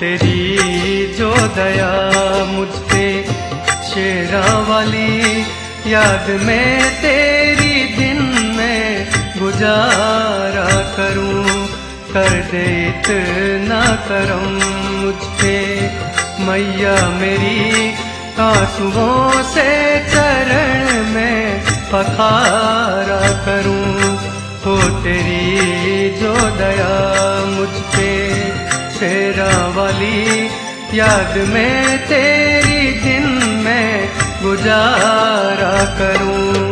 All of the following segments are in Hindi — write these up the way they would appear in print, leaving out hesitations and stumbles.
तेरी जो दया मुझ पे शेरा वाली, याद में तेरी दिन में गुजारा करूं। कर दे इतना करम मुझ पे मैया मेरी, आंसुओं से चरण में पखारा करूं। हो तेरी जो दया मुझ पे शेरा वाली, याद में तेरी दिन में गुजारा करूं।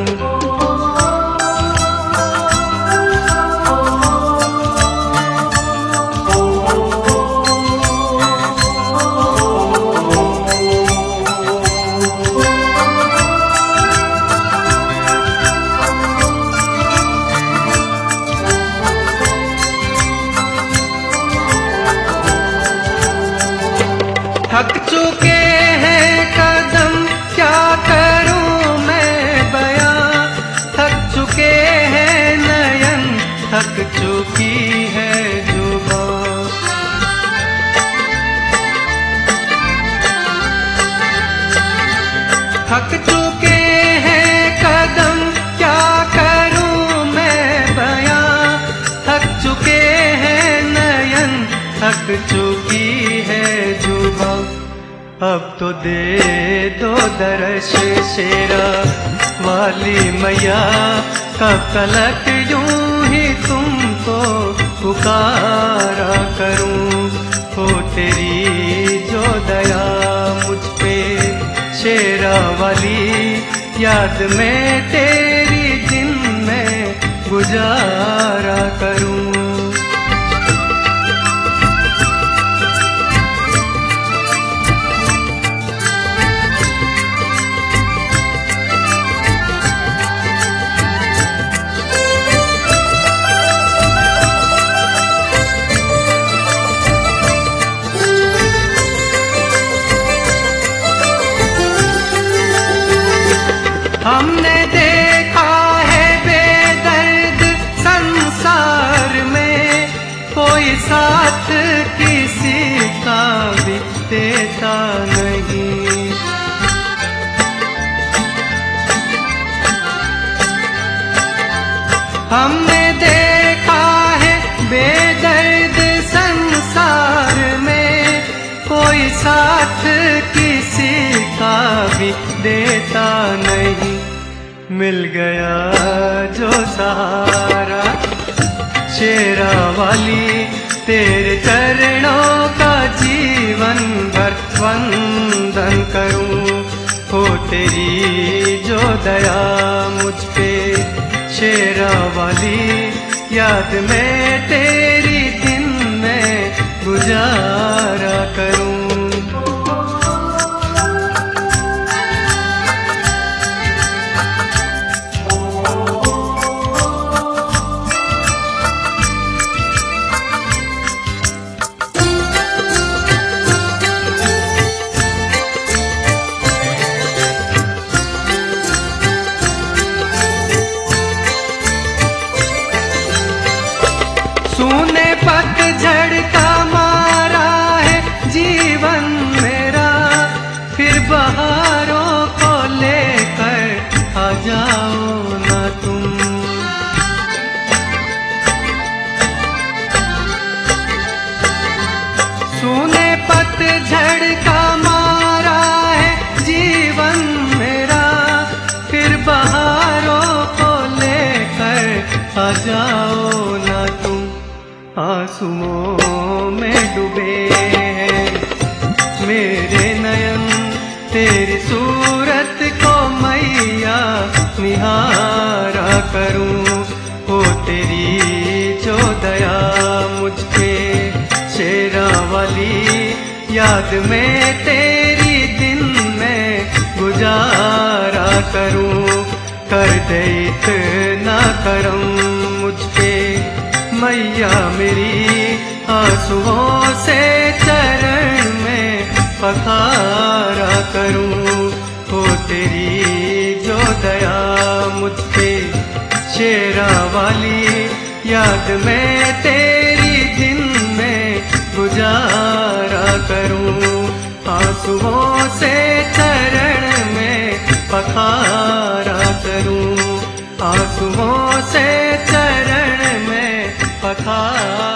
थक चुके हैं कदम क्या करूं मैं बयां, थक चुके हैं नयन थक चुकी है जुबां। थक चुके हैं कदम क्या करूं मैं बयां, थक चुके हैं नयन थक चुकी है जुबां। अब तो दे दो दर्श शेरा वाली मैया, कब तलक यूं ही तुमको पुकारा करूं। हो तेरी जो दया मुझ पे शेरा वाली, याद में तेरी दिन में गुजारा करूं। हमने देखा है बेदर्द संसार में, कोई साथ किसी का भी देता नहीं। हमने देखा है बेदर्द संसार में, कोई साथ किसी का भी देता नहीं। मिल गया जो सहारा शेरा वाली, तेरे चरणों का जीवन भर वंदन करूं। हो तेरी जो दया मुझ पे शेरा वाली, याद में तेरी दिन में गुजारा करूं। सूने पतझड़ का मारा है जीवन मेरा, फिर बहारों को लेकर आ जाओ ना तुम। सूने पतझड़ का मारा है जीवन मेरा, फिर बहारों को लेकर आ जाओ ना तुम। आंसुओं में डूबे हैं मेरे नयन, तेरी सूरत को मैया निहारा करूं। हो तेरी जो दया मुझ पे शेरा वाली, याद में तेरी दिन में गुजारा करूं। कर दे इतना करम मुझ पे मैया मेरी, आंसुओं से चरण में पखारा करूं। हो तेरी जो दया मुझ पे शेरा वाली, याद में तेरी दिन में गुजारा करूं, आंसुओं से चरण में पखारा करूं, आंसुओं से चरण में पखारा